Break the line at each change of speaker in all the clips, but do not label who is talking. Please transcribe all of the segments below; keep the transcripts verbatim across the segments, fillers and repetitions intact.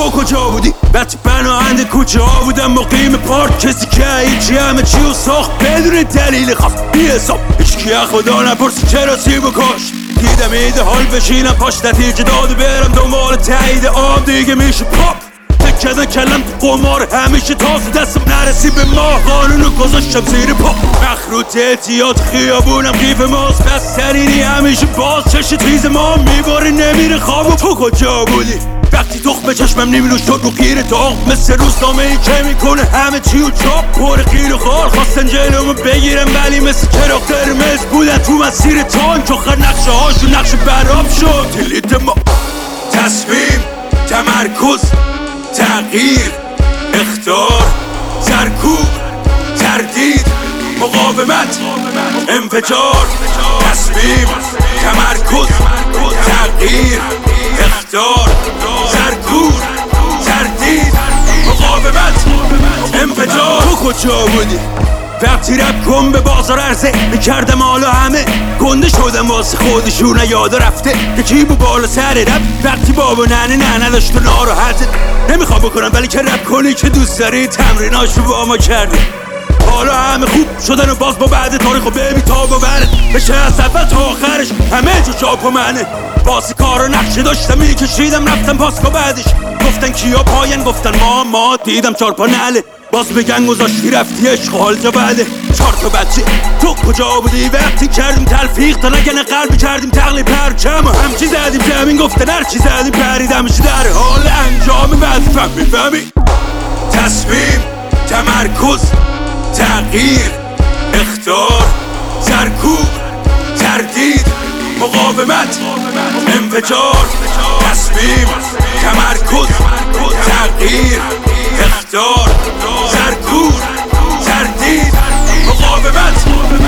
تو کجا بودی وقتی پناهنده کوچه ها بودم مقیم پارک کسی که هیچی همه چی و ساخت بدون دلیل خاص بی حساب هیچکی از خدا نپرسی چرا سیب و کاش دیدم ایده حال بشینم پاش نتیجه داده برم دنبال تایید آب دیگه میشه پاپ فکر کلم تو قمار همیشه تازه دستم نرسی به ما قانونو گذاشتم زیر پا مخروط اعتیاد خیابونم قیف ماست بسترینی همیشه باز چش تیز ما میباره نمیره خواب و تو کجا بودی وقتی تخم چشمم نمیلوش شد رو خیر داغ مثل روزنامه ای که میکنه همه چی و چاپ پر خیر و خار خواستن جلومو بگیرم ولی مثل چراغ قرمز بودن تو مسیر تانک آخر نقشه هاشون نقش براب شد دلیت ما تصمیم تمرکز تغییر اخطار سرکوب تردید مقاومت انفجار تصمیم تمرکز تغییر اخطار سرکوب تردید مقاومت انفجار تو کجا بودی وقتی رب کن به بازار عرضه میکردم حالا همه گنده شدم واسه خودشون یادا رفته یکی بو بالا سر رب وقتی بابا ننه نه نداشت و ناراحته نمیخوام بکنم ولی که رب کنی که دوست داری تمریناشو با ما کردی حالا همه خوب شدن و باز با بعد تاریخ و ببی تا باورت بشه از اول تا آخرش همه جو چاپ و منه بازی کار و نقشه داشتم میکشیدم رفتم پاسکا بعدش گفتن کیا پاین گفتن ما ما دیدم چار پا نله باز بگن گذاشتی رفتی عشق حال جا بعده چار تا بچه تو کجا بودی وقتی کردیم تلفیق تا نگن قلبی کردیم تقلیب پرچم و همچی زدیم زمین گفتن هرچی زدیم پریدمش در حال انجام وظیفم میفهمی تصمیم تمرکز تغییر اخطار سرکوب تردید مقاومت انفجار تصمیم تمرکز تغییر اخطار سرکوب تردید مقاومت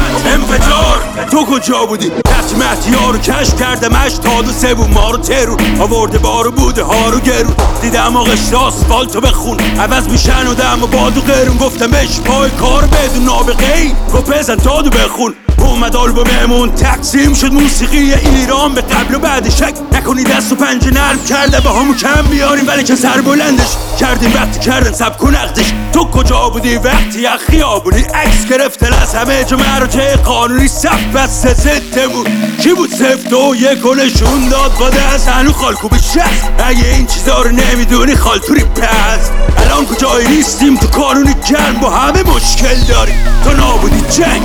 انفجار تو کجا بودی وقتی مهدی ها رو کشف کردم اشتاد و سبون ما رو ترون آورده بارو بوده ها رو گرون دیدم آقشت آسفالتو بخون عوض میشن و دم و باد و قرون گفتم بش پای کار بدون نابغه‌ای گفت بزن دادو بخون اومد آلبوممون تقسیم شد موسیقی ایران به قبل و بعد شک نکنی دست و پنجه نرم کرده با همو کم بیاریم ولی که سر بلندش کردیم وقتی کردن سب کن نقدش تو کجا بودی وقتی از خیابونی عکس گرفتن از همه جا مراتع قانونی صف بسته ضدمون کی بود صفت و یک و نشون داد با دست هنو خالکو به شست اگه این چیزا رو نمیدونی خالتوری پست الان کجایی نیستیم تو قانونی گرم با همه مشکل داریم تو نابودی جنگ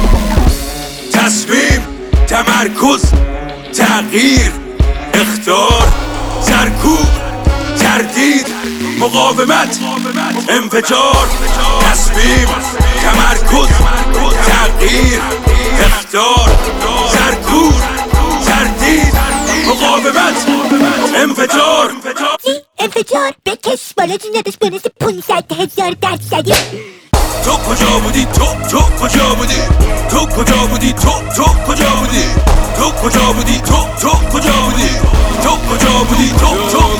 تصمیم تمرکز تغییر اخطار سرکوب تردید مقاومت انفجار تصمیم تمرکز تغییر اخطار سرکوب تردید مقاومت انفجار
انفجار بکش بالا جونتش بنویسه پونصد هزار درصدی
تو کجا بودی تو تو کجا بودی تو کجا بودی تو تو کجا بودی تو کجا بودی تو تو کجا بودی تو کجا بودی تو تو